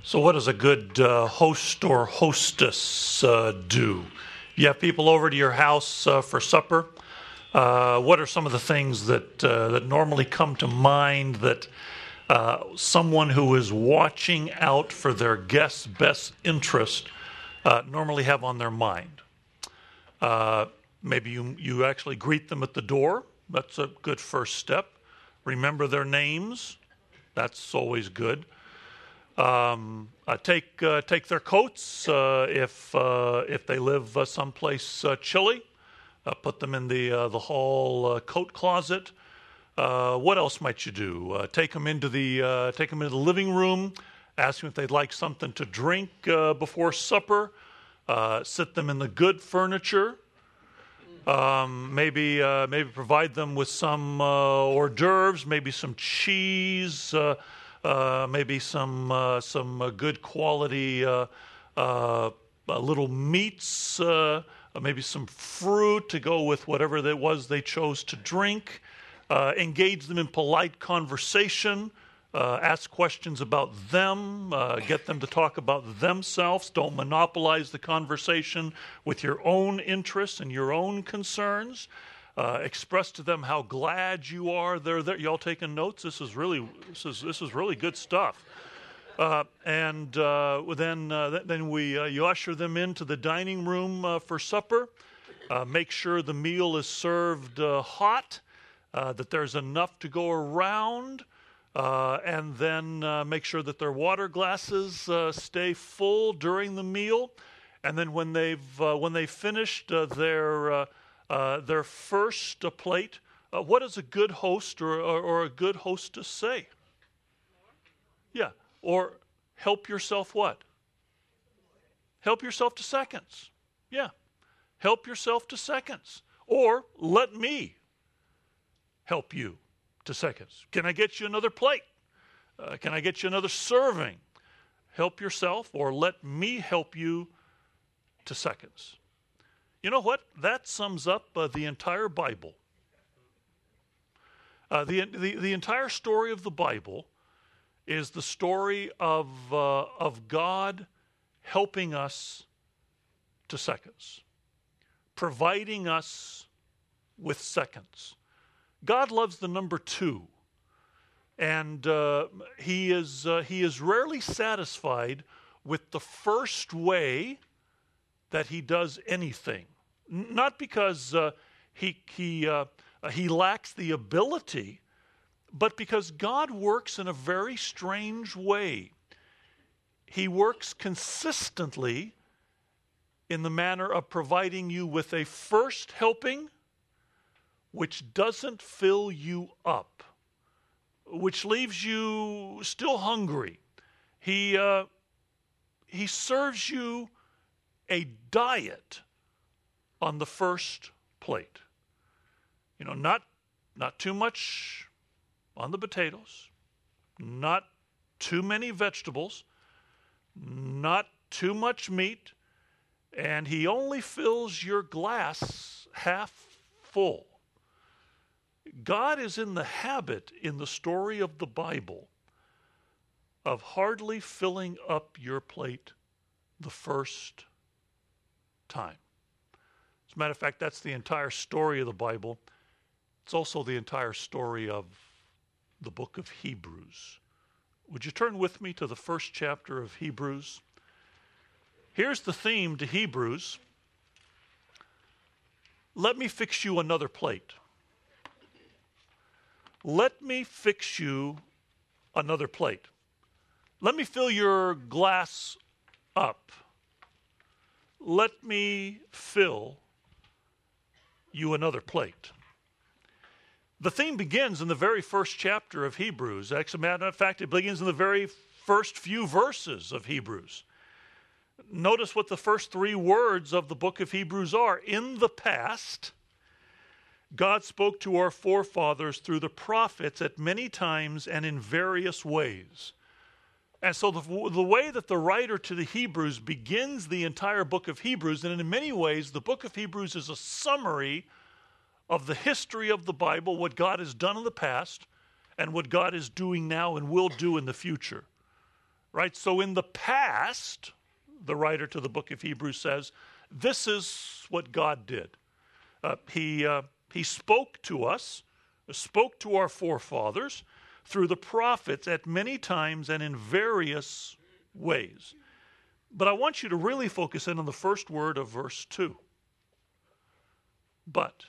So what does a good host or hostess do? You have people over to your house for supper. What are some of the things that normally come to mind that someone who is watching out for their guests' best interest normally have on their mind? Maybe you actually greet them at the door. That's a good first step. Remember their names. That's always good. Take their coats if they live someplace chilly. Put them in the hall coat closet. What else might you do? Take them into the living room. Ask them if they'd like something to drink before supper. Sit them in the good furniture. Maybe provide them with some hors d'oeuvres. Maybe some cheese. Maybe some good quality little meats, maybe some fruit to go with whatever it was they chose to drink. Engage them in polite conversation. Ask questions about them. Get them to talk about themselves. Don't monopolize the conversation with your own interests and your own concerns. Express to them how glad you are they're there. Y'all taking notes? This is really good stuff. Then you usher them into the dining room for supper. Make sure the meal is served hot, that there's enough to go around, and then make sure that their water glasses stay full during the meal. And then when they've finished their first plate, what does a good host or a good hostess say? Yeah, or help yourself what? Help yourself to seconds. Yeah, help yourself to seconds. Or let me help you to seconds. Can I get you another plate? Can I get you another serving? Help yourself or let me help you to seconds. You know what? That sums up the entire Bible. The entire story of the Bible is the story of God helping us to seconds, providing us with seconds. God loves the number 2, and He is rarely satisfied with the first way that He does anything. Not because he lacks the ability, but because God works in a very strange way. He works consistently in the manner of providing you with a first helping which doesn't fill you up, which leaves you still hungry. He serves you a diet on the first plate. You know, not too much on the potatoes, not too many vegetables, not too much meat, and He only fills your glass half full. God is in the habit in the story of the Bible of hardly filling up your plate the first time. As a matter of fact, that's the entire story of the Bible. It's also the entire story of the book of Hebrews. Would you turn with me to the first chapter of Hebrews? Here's the theme to Hebrews. Let me fix you another plate. Let me fix you another plate. Let me fill your glass up. Let me fill you another plate. The theme begins in the very first chapter of Hebrews. Actually, matter of fact, it begins in the very first few verses of Hebrews. Notice what the first 3 words of the book of Hebrews are. In the past, God spoke to our forefathers through the prophets at many times and in various ways. And so the way that the writer to the Hebrews begins the entire book of Hebrews, and in many ways the book of Hebrews is a summary of the history of the Bible, what God has done in the past, and what God is doing now and will do in the future. right? So in the past, the writer to the book of Hebrews says, this is what God did. He spoke to us, spoke to our forefathers through the prophets at many times and in various ways. But I want you to really focus in on the first word of verse 2. But.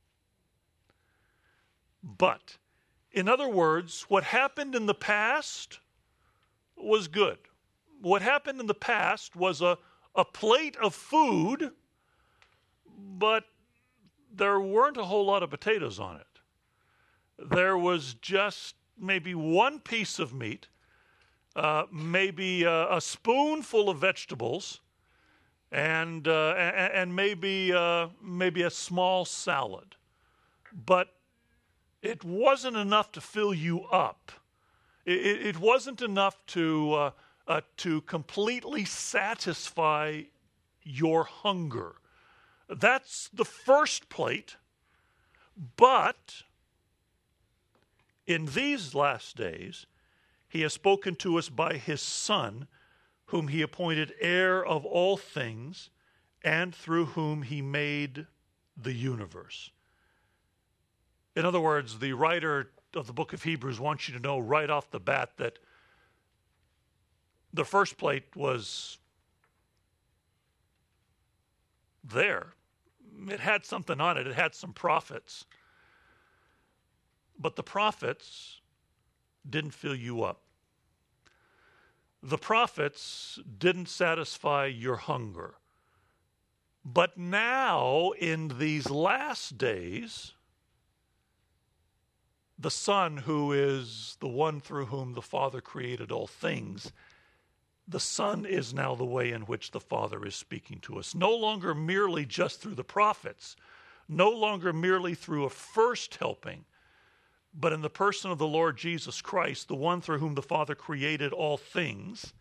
In other words, what happened in the past was good. What happened in the past was a plate of food, but there weren't a whole lot of potatoes on it. There was just maybe one piece of meat, maybe a spoonful of vegetables, and maybe a small salad. But it wasn't enough to fill you up. It wasn't enough to completely satisfy your hunger. That's the first plate. But in these last days, he has spoken to us by his Son, whom he appointed heir of all things, and through whom he made the universe. In other words, the writer of the book of Hebrews wants you to know right off the bat that the first plate was there. It had something on it. It had some profits. But the profits didn't fill you up. The profits didn't satisfy your hunger. But now, in these last days, the Son, who is the one through whom the Father created all things, the Son is now the way in which the Father is speaking to us. No longer merely just through the prophets, no longer merely through a first helping, but in the person of the Lord Jesus Christ, the one through whom the Father created all things.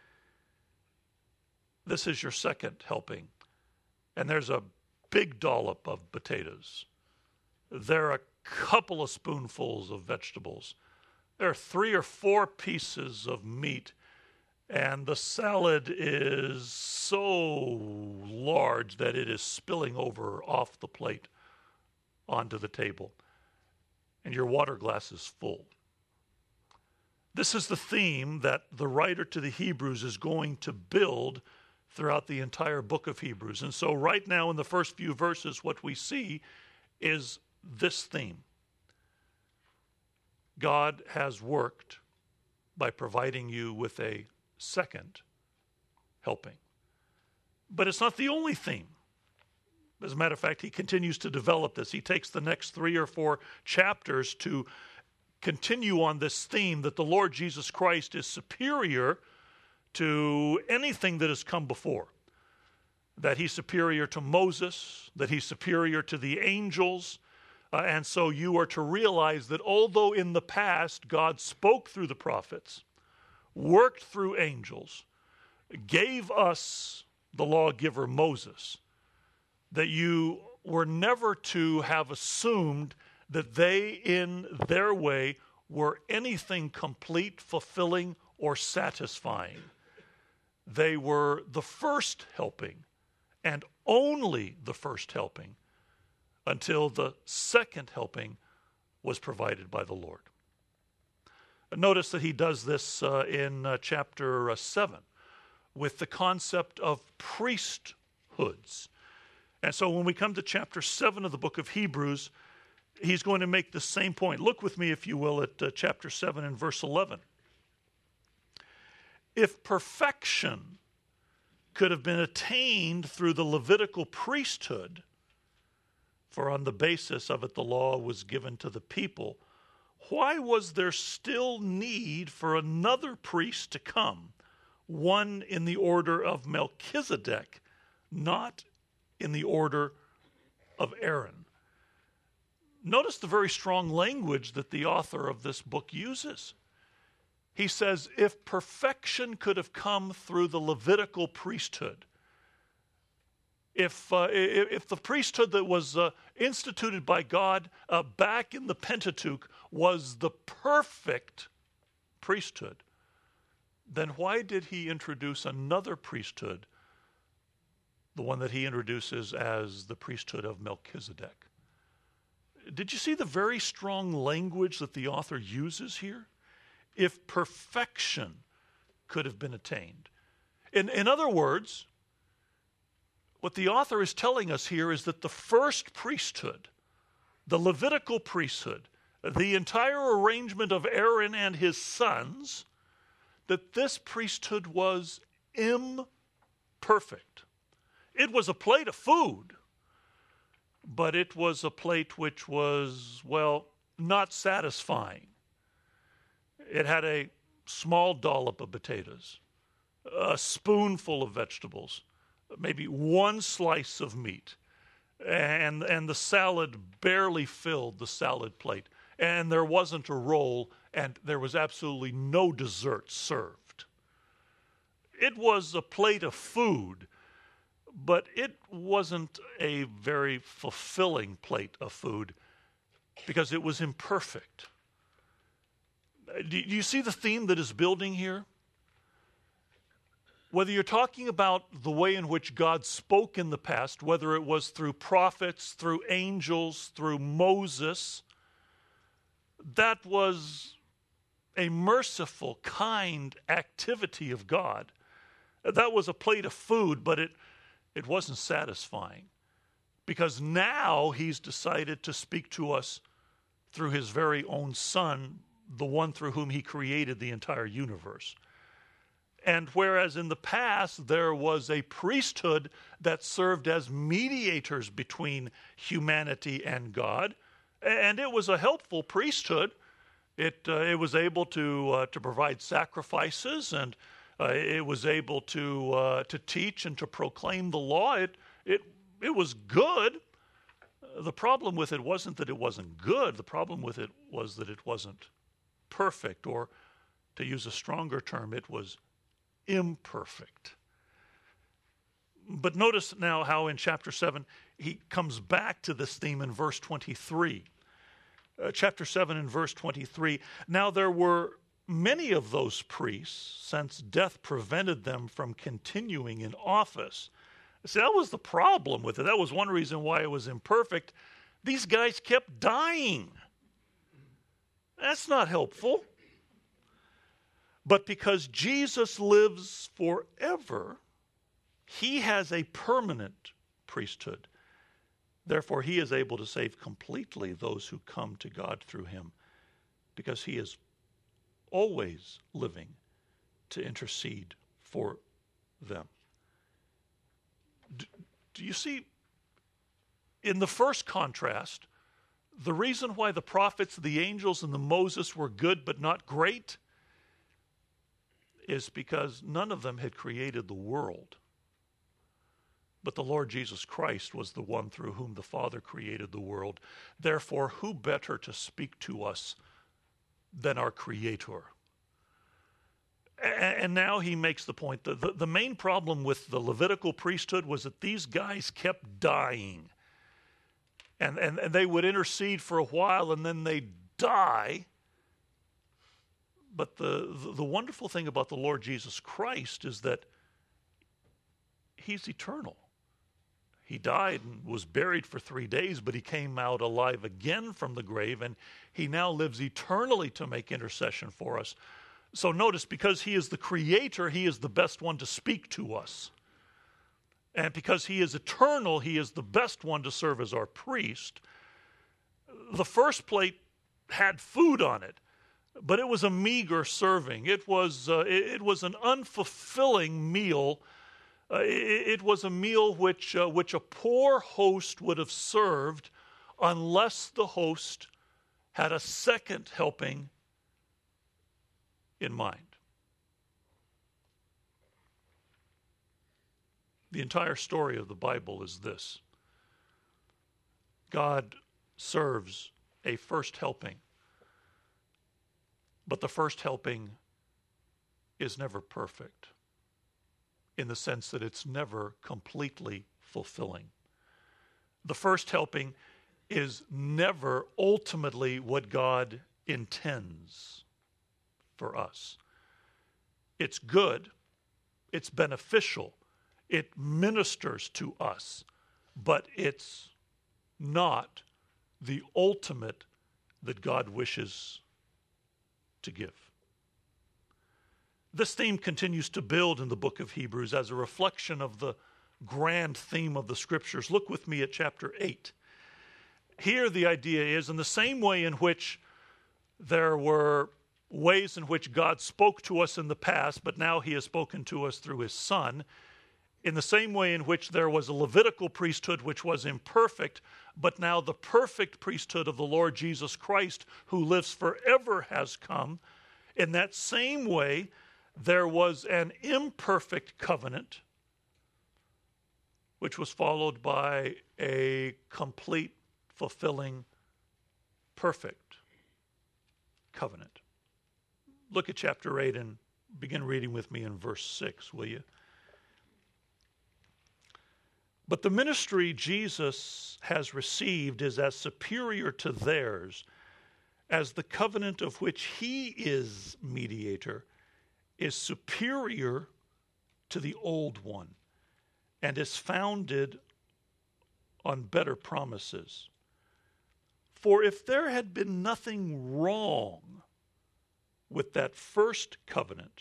This is your second helping. And there's a big dollop of potatoes. There are a couple of spoonfuls of vegetables. There are 3 or 4 pieces of meat. And the salad is so large that it is spilling over off the plate onto the table. And your water glass is full. This is the theme that the writer to the Hebrews is going to build throughout the entire book of Hebrews. And so right now in the first few verses, what we see is this theme. God has worked by providing you with a second helping. But it's not the only theme. As a matter of fact, he continues to develop this. He takes the next 3 or 4 chapters to continue on this theme that the Lord Jesus Christ is superior to anything that has come before. That he's superior to Moses, that he's superior to the angels. And so you are to realize that although in the past God spoke through the prophets, worked through angels, gave us the lawgiver Moses, that you were never to have assumed that they in their way were anything complete, fulfilling, or satisfying. They were the first helping and only the first helping until the second helping was provided by the Lord. Notice that he does this in chapter 7 with the concept of priesthoods. And so when we come to chapter 7 of the book of Hebrews, he's going to make the same point. Look with me, if you will, at chapter 7 and verse 11. If perfection could have been attained through the Levitical priesthood, for on the basis of it the law was given to the people, why was there still need for another priest to come, one in the order of Melchizedek, not in the order of Aaron? Notice the very strong language that the author of this book uses. He says, if perfection could have come through the Levitical priesthood, if the priesthood that was instituted by God back in the Pentateuch was the perfect priesthood, then why did he introduce another priesthood, the one that he introduces as the priesthood of Melchizedek? Did you see the very strong language that the author uses here? If perfection could have been attained. In other words, what the author is telling us here is that the first priesthood, the Levitical priesthood, the entire arrangement of Aaron and his sons, that this priesthood was imperfect. It was a plate of food, but it was a plate which was, well, not satisfying. It had a small dollop of potatoes, a spoonful of vegetables, maybe one slice of meat, and the salad barely filled the salad plate. And there wasn't a roll, and there was absolutely no dessert served. It was a plate of food, but it wasn't a very fulfilling plate of food because it was imperfect. Do you see the theme that is building here? Whether you're talking about the way in which God spoke in the past, whether it was through prophets, through angels, through Moses, that was a merciful, kind activity of God. That was a plate of food, but it wasn't satisfying, because now he's decided to speak to us through his very own Son, the one through whom he created the entire universe. And whereas in the past there was a priesthood that served as mediators between humanity and God, and it was a helpful priesthood. It was able to provide sacrifices, and it was able to teach and to proclaim the law. It was good. The problem with it wasn't that it wasn't good. The problem with it was that it wasn't perfect, or to use a stronger term, it was imperfect. But notice now how in chapter 7 he comes back to this theme in verse 23. Chapter 7 and verse 23, now there were many of those priests, since death prevented them from continuing in office. See, that was the problem with it. That was one reason why it was imperfect. These guys kept dying. That's not helpful. But because Jesus lives forever, he has a permanent priesthood. Therefore, he is able to save completely those who come to God through him, because he is always living to intercede for them. Do you see, in the first contrast, the reason why the prophets, the angels, and the Moses were good but not great is because none of them had created the world. But the Lord Jesus Christ was the one through whom the Father created the world. Therefore, who better to speak to us than our Creator? And now he makes the point that the main problem with the Levitical priesthood was that these guys kept dying. And they would intercede for a while and then they'd die. But the wonderful thing about the Lord Jesus Christ is that he's eternal. He died and was buried for 3 days, but he came out alive again from the grave, and he now lives eternally to make intercession for us. So notice, because he is the creator, he is the best one to speak to us. And because he is eternal, he is the best one to serve as our priest. The first plate had food on it, but it was a meager serving. It was an unfulfilling meal. It was a meal which a poor host would have served unless the host had a second helping in mind. The entire story of the Bible is this: God serves a first helping, but the first helping is never perfect, in the sense that it's never completely fulfilling. The first helping is never ultimately what God intends for us. It's good. It's beneficial. It ministers to us. But it's not the ultimate that God wishes to give. This theme continues to build in the book of Hebrews as a reflection of the grand theme of the Scriptures. Look with me at chapter 8. Here the idea is, in the same way in which there were ways in which God spoke to us in the past, but now he has spoken to us through his Son, in the same way in which there was a Levitical priesthood which was imperfect, but now the perfect priesthood of the Lord Jesus Christ, who lives forever, has come. In that same way, there was an imperfect covenant, which was followed by a complete, fulfilling, perfect covenant. Look at chapter 8 and begin reading with me in verse 6, will you? But the ministry Jesus has received is as superior to theirs as the covenant of which he is mediator is superior to the old one and is founded on better promises. For if there had been nothing wrong with that first covenant,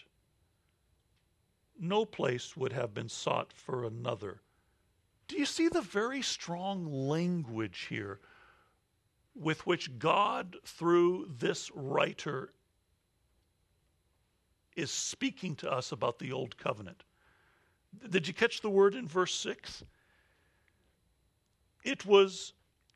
no place would have been sought for another. Do you see the very strong language here with which God, through this writer, is speaking to us about the old covenant? Did you catch the word in verse 6? It was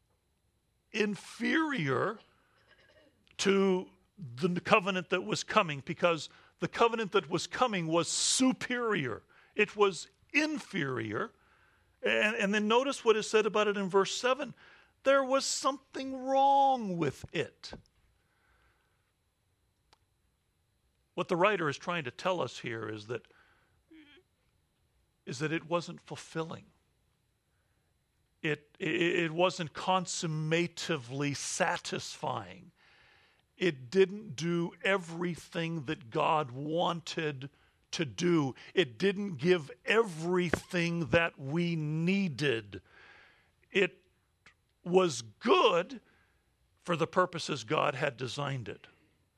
inferior to the covenant that was coming, because the covenant that was coming was superior. It was inferior. And then notice what is said about it in verse 7. There was something wrong with it. What the writer is trying to tell us here is that it wasn't fulfilling. It wasn't consummatively satisfying. It didn't do everything that God wanted to do. It didn't give everything that we needed. It was good for the purposes God had designed it,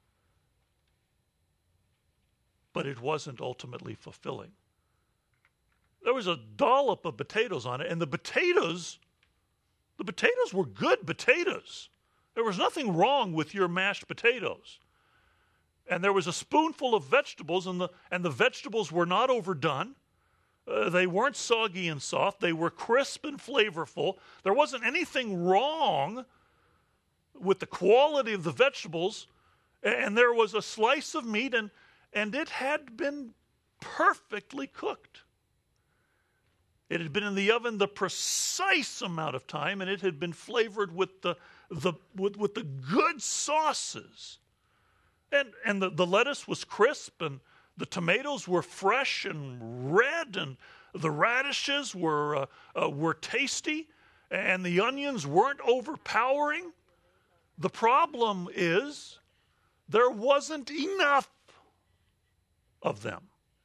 but it wasn't ultimately fulfilling. There was a dollop of potatoes on it, and the potatoes were good potatoes. There was nothing wrong with your mashed potatoes. And there was a spoonful of vegetables, and the vegetables were not overdone. They weren't soggy and soft. They were crisp and flavorful. There wasn't anything wrong with the quality of the vegetables. And there was a slice of meat, and it had been perfectly cooked. It had been in the oven the precise amount of time, and it had been flavored with the good sauces. And the lettuce was crisp, and the tomatoes were fresh and red, and the radishes were tasty, and the onions weren't overpowering. The problem is there wasn't enough of them.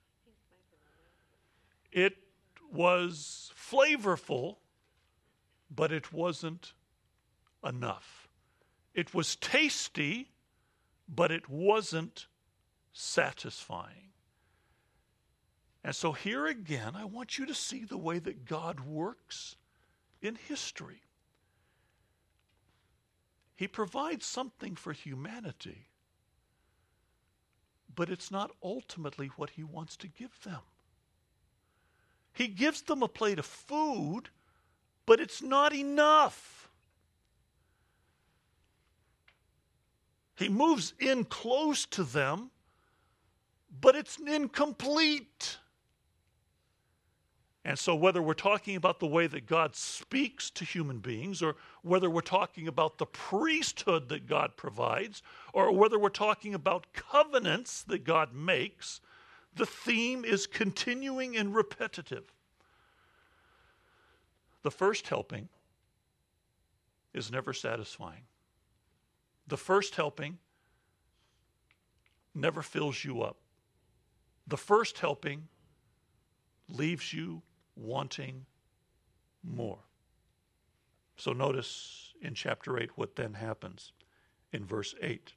It was flavorful, but it wasn't enough. It was tasty, but it wasn't satisfying. And so here again, I want you to see the way that God works in history. He provides something for humanity, but it's not ultimately what he wants to give them. He gives them a plate of food, but it's not enough. He moves in close to them, but it's incomplete. And so whether we're talking about the way that God speaks to human beings, or whether we're talking about the priesthood that God provides, or whether we're talking about covenants that God makes, the theme is continuing and repetitive. The first helping is never satisfying. The first helping never fills you up. The first helping leaves you wanting more. So notice in chapter 8 what then happens in verse 8.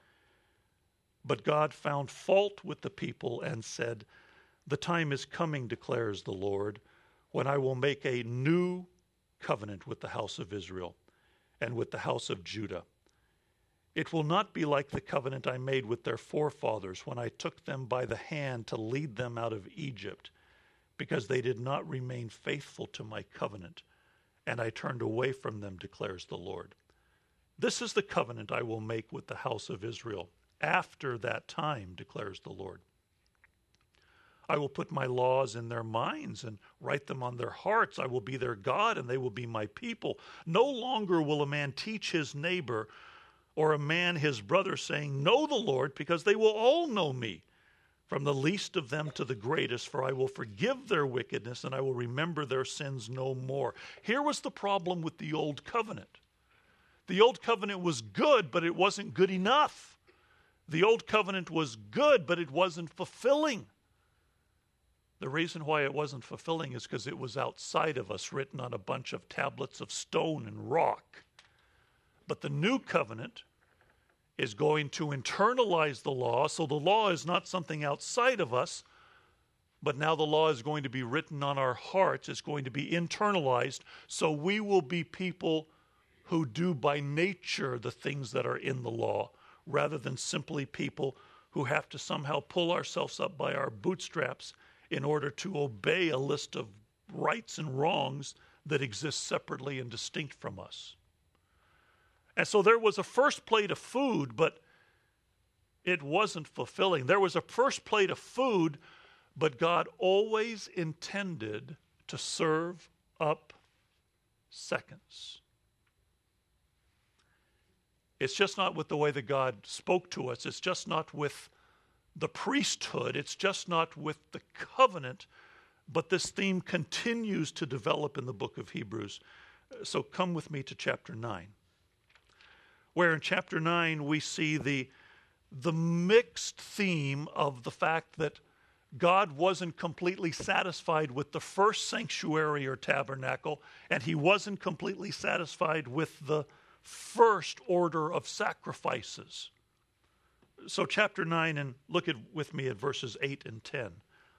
But God found fault with the people and said, "The time is coming, declares the Lord, when I will make a new covenant with the house of Israel and with the house of Judah. It will not be like the covenant I made with their forefathers when I took them by the hand to lead them out of Egypt, because they did not remain faithful to my covenant, and I turned away from them, declares the Lord. This is the covenant I will make with the house of Israel after that time, declares the Lord. I will put my laws in their minds and write them on their hearts. I will be their God, and they will be my people. No longer will a man teach his neighbor or a man his brother, saying, 'Know the Lord,' because they will all know me, from the least of them to the greatest, for I will forgive their wickedness and I will remember their sins no more." Here was the problem with the old covenant. The old covenant was good, but it wasn't good enough. The old covenant was good, but it wasn't fulfilling. The reason why it wasn't fulfilling is because it was outside of us, written on a bunch of tablets of stone and rock. But the new covenant is going to internalize the law, so the law is not something outside of us, but now the law is going to be written on our hearts. It's going to be internalized, so we will be people who do by nature the things that are in the law, rather than simply people who have to somehow pull ourselves up by our bootstraps in order to obey a list of rights and wrongs that exist separately and distinct from us. And so there was a first plate of food, but it wasn't fulfilling. There was a first plate of food, but God always intended to serve up seconds. It's just not with the way that God spoke to us. It's just not with the priesthood. It's just not with the covenant. But this theme continues to develop in the book of Hebrews. So come with me to chapter 9, where in chapter 9 we see the mixed theme of the fact that God wasn't completely satisfied with the first sanctuary or tabernacle, and he wasn't completely satisfied with the first order of sacrifices. So chapter 9, and look with me at verses 8 and 10.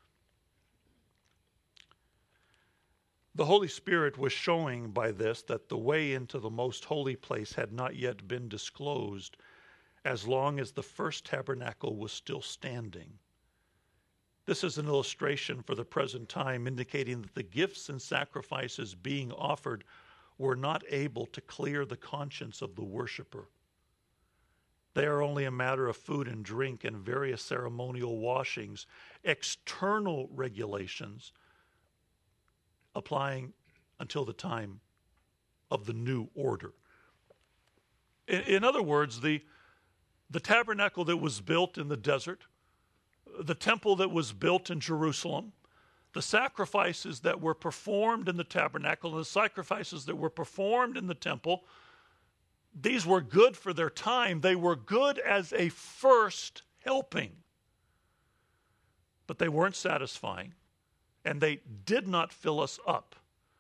The Holy Spirit was showing by this that the way into the most holy place had not yet been disclosed, as long as the first tabernacle was still standing. This is an illustration for the present time, indicating that the gifts and sacrifices being offered were not able to clear the conscience of the worshiper. They are only a matter of food and drink and various ceremonial washings, external regulations applying until the time of the new order. In other words, the tabernacle that was built in the desert, the temple that was built in Jerusalem, the sacrifices that were performed in the tabernacle, and the sacrifices that were performed in the temple, these were good for their time. They were good as a first helping. But they weren't satisfying, and they did not fill us up.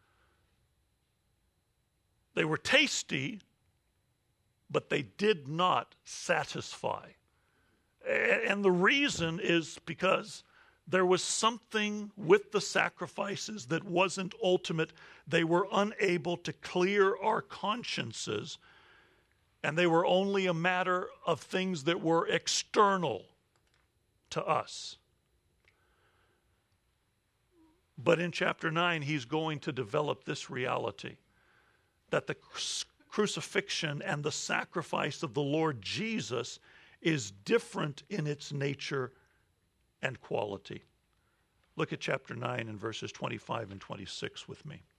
They were tasty, but they did not satisfy. And the reason is because there was something with the sacrifices that wasn't ultimate. They were unable to clear our consciences, and they were only a matter of things that were external to us. But in chapter 9, he's going to develop this reality, that the crucifixion and the sacrifice of the Lord Jesus is different in its nature and quality. Look at chapter 9 and verses 25 and 26 with me.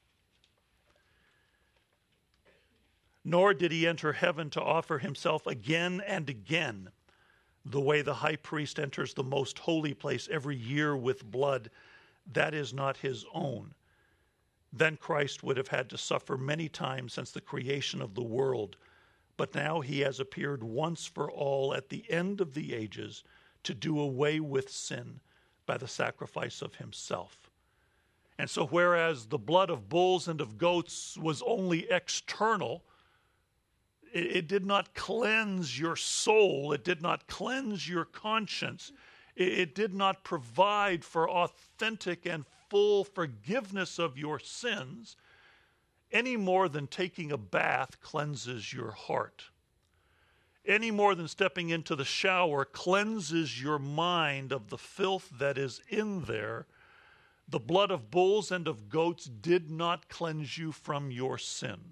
Nor did he enter heaven to offer himself again and again, the way the high priest enters the most holy place every year with blood that is not his own. Then Christ would have had to suffer many times since the creation of the world, but now he has appeared once for all at the end of the ages to do away with sin, by the sacrifice of himself. And so whereas the blood of bulls and of goats was only external, it did not cleanse your soul. It did not cleanse your conscience. It did not provide for authentic and full forgiveness of your sins any more than taking a bath cleanses your heart. Any more than stepping into the shower cleanses your mind of the filth that is in there. The blood of bulls and of goats did not cleanse you from your sin.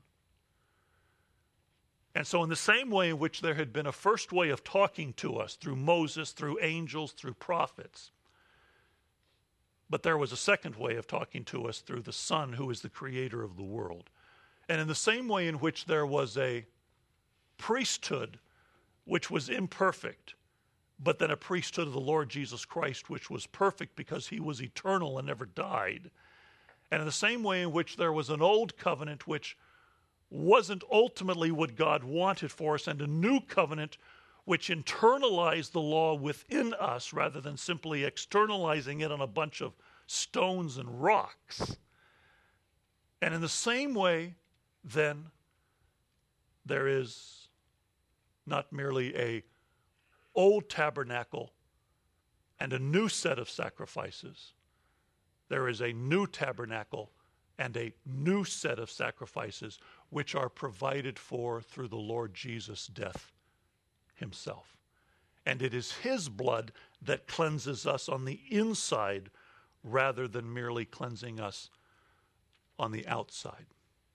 And so in the same way in which there had been a first way of talking to us through Moses, through angels, through prophets, but there was a second way of talking to us through the Son, who is the creator of the world. And in the same way in which there was a priesthood which was imperfect, but then a priesthood of the Lord Jesus Christ which was perfect because he was eternal and never died. And in the same way in which there was an old covenant which wasn't ultimately what God wanted for us, and a new covenant which internalized the law within us rather than simply externalizing it on a bunch of stones and rocks. And in the same way, then, there is not merely a old tabernacle and a new set of sacrifices. There is a new tabernacle and a new set of sacrifices which are provided for through the Lord Jesus' death himself. And it is his blood that cleanses us on the inside rather than merely cleansing us on the outside.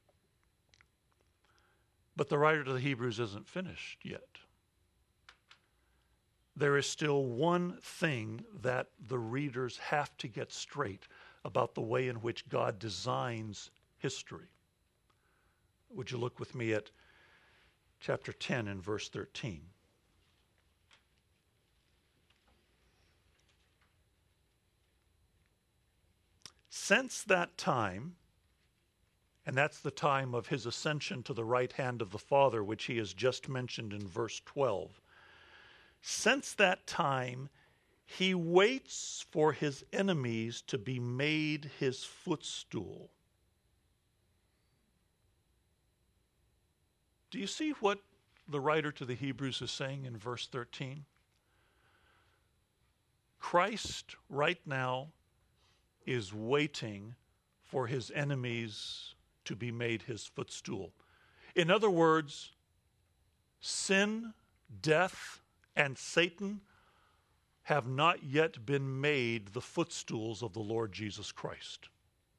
But the writer to the Hebrews isn't finished yet. There is still one thing that the readers have to get straight about the way in which God designs history. Would you look with me at chapter 10 and verse 13? Since that time, and that's the time of his ascension to the right hand of the Father, which he has just mentioned in verse 12. Since that time, he waits for his enemies to be made his footstool. Do you see what the writer to the Hebrews is saying in verse 13? Christ right now is waiting for his enemies to be made his footstool. In other words, sin, death, and Satan have not yet been made the footstools of the Lord Jesus Christ.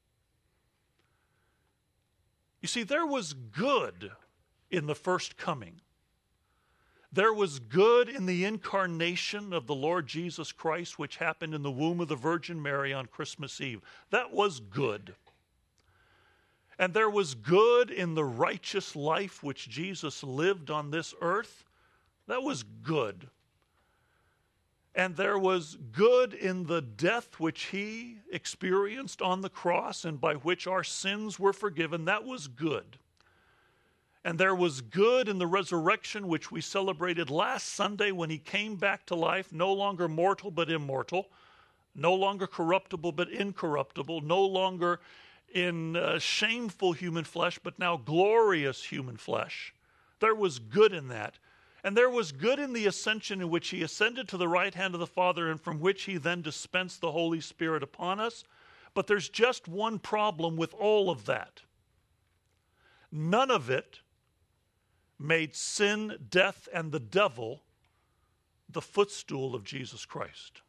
You see, there was good in the first coming. There was good in the incarnation of the Lord Jesus Christ, which happened in the womb of the Virgin Mary on Christmas Eve. That was good. And there was good in the righteous life which Jesus lived on this earth. That was good. And there was good in the death which he experienced on the cross and by which our sins were forgiven. That was good. And there was good in the resurrection which we celebrated last Sunday when he came back to life, no longer mortal but immortal, no longer corruptible but incorruptible, no longer in shameful human flesh but now glorious human flesh. There was good in that. And there was good in the ascension in which he ascended to the right hand of the Father and from which he then dispensed the Holy Spirit upon us. But there's just one problem with all of that. None of it made sin, death, and the devil the footstool of Jesus Christ.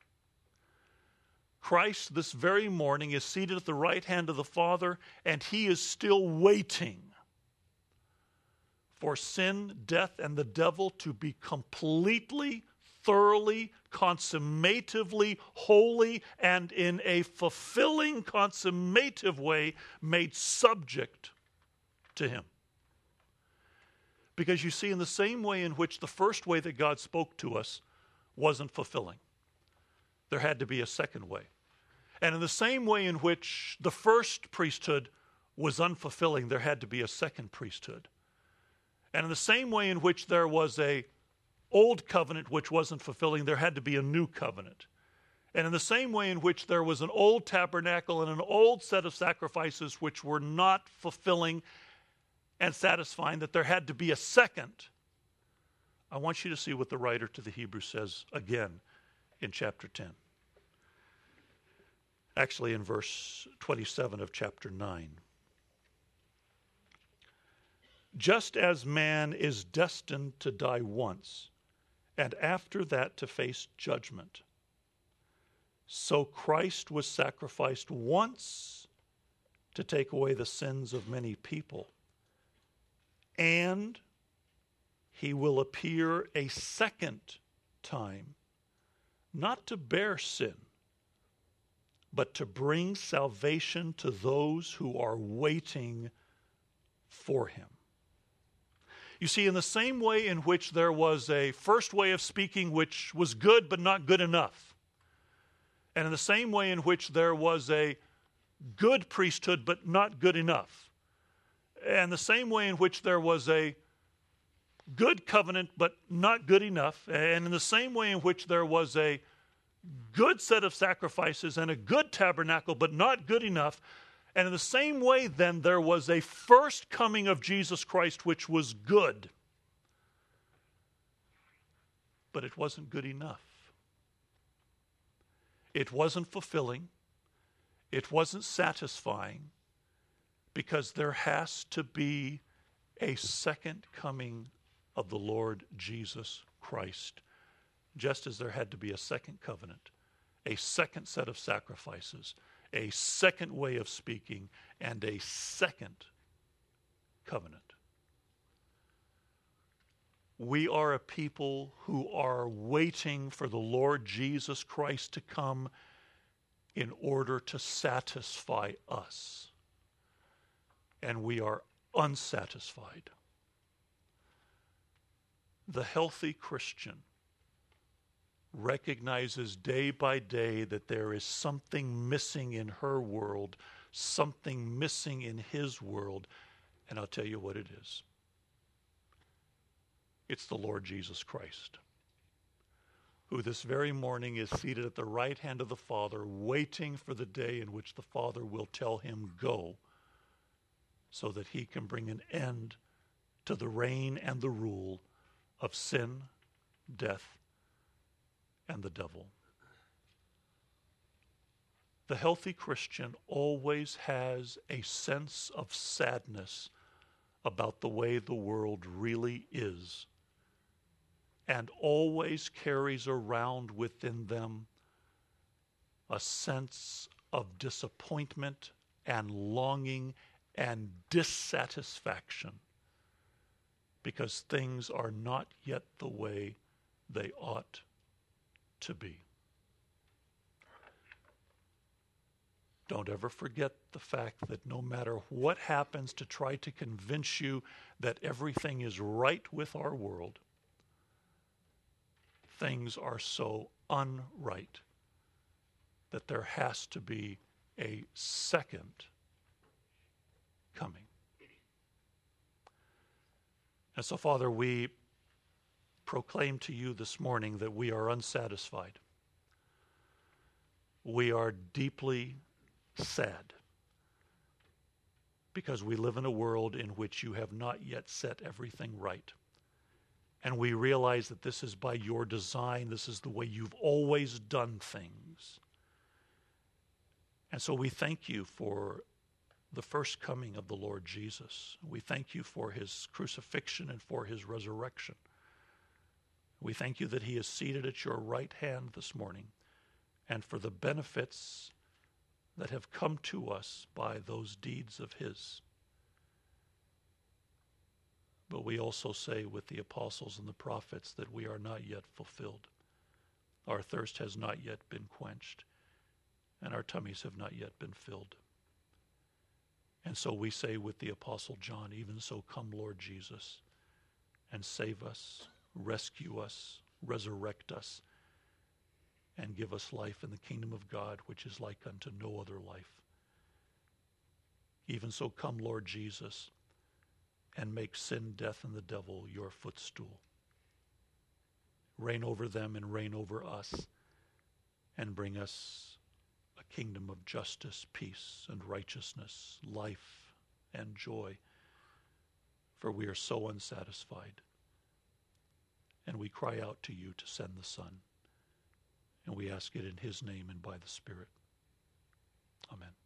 Christ this very morning is seated at the right hand of the Father, and he is still waiting for sin, death, and the devil to be completely, thoroughly, consummatively, wholly, and in a fulfilling, consummative way made subject to him. Because you see, in the same way in which the first way that God spoke to us wasn't fulfilling, there had to be a second way. And in the same way in which the first priesthood was unfulfilling, there had to be a second priesthood. And in the same way in which there was a old covenant which wasn't fulfilling, there had to be a new covenant. And in the same way in which there was an old tabernacle and an old set of sacrifices which were not fulfilling and satisfying, that there had to be a second, I want you to see what the writer to the Hebrews says again in chapter 10. Actually, in verse 27 of chapter 9. Just as man is destined to die once, and after that to face judgment, so Christ was sacrificed once to take away the sins of many people, and he will appear a second time, not to bear sin, but to bring salvation to those who are waiting for him. You see, in the same way in which there was a first way of speaking which was good but not good enough, and in the same way in which there was a good priesthood but not good enough, and the same way in which there was a good covenant but not good enough, and in the same way in which there was a good set of sacrifices and a good tabernacle but not good enough, and in the same way then there was a first coming of Jesus Christ which was good, but it wasn't good enough. It wasn't fulfilling. It wasn't satisfying, because there has to be a second coming of the Lord Jesus Christ, just as there had to be a second covenant, a second set of sacrifices, a second way of speaking, and a second covenant. We are a people who are waiting for the Lord Jesus Christ to come in order to satisfy us. And we are unsatisfied. The healthy Christian recognizes day by day that there is something missing in her world, something missing in his world, and I'll tell you what it is. It's the Lord Jesus Christ, who this very morning is seated at the right hand of the Father, waiting for the day in which the Father will tell him, go, so that he can bring an end to the reign and the rule of sin, death, and the devil. The healthy Christian always has a sense of sadness about the way the world really is, and always carries around within them a sense of disappointment and longing and dissatisfaction, because things are not yet the way they ought to be. Don't ever forget the fact that no matter what happens to try to convince you that everything is right with our world, things are so unright that there has to be a second coming. And so, Father, we proclaim to you this morning that we are unsatisfied. We are deeply sad because we live in a world in which you have not yet set everything right. And we realize that this is by your design. This is the way you've always done things. And so we thank you for the first coming of the Lord Jesus. We thank you for his crucifixion and for his resurrection. We thank you that he is seated at your right hand this morning, and for the benefits that have come to us by those deeds of his. But we also say with the apostles and the prophets that we are not yet fulfilled. Our thirst has not yet been quenched, and our tummies have not yet been filled. And so we say with the apostle John, even so come, Lord Jesus, and save us, rescue us, resurrect us, and give us life in the kingdom of God, which is like unto no other life. Even so come, Lord Jesus, and make sin, death, and the devil your footstool. Reign over them and reign over us, and bring us a kingdom of justice, peace, and righteousness, life and joy, for we are so unsatisfied. And we cry out to you to send the Son. And we ask it in his name and by the Spirit. Amen.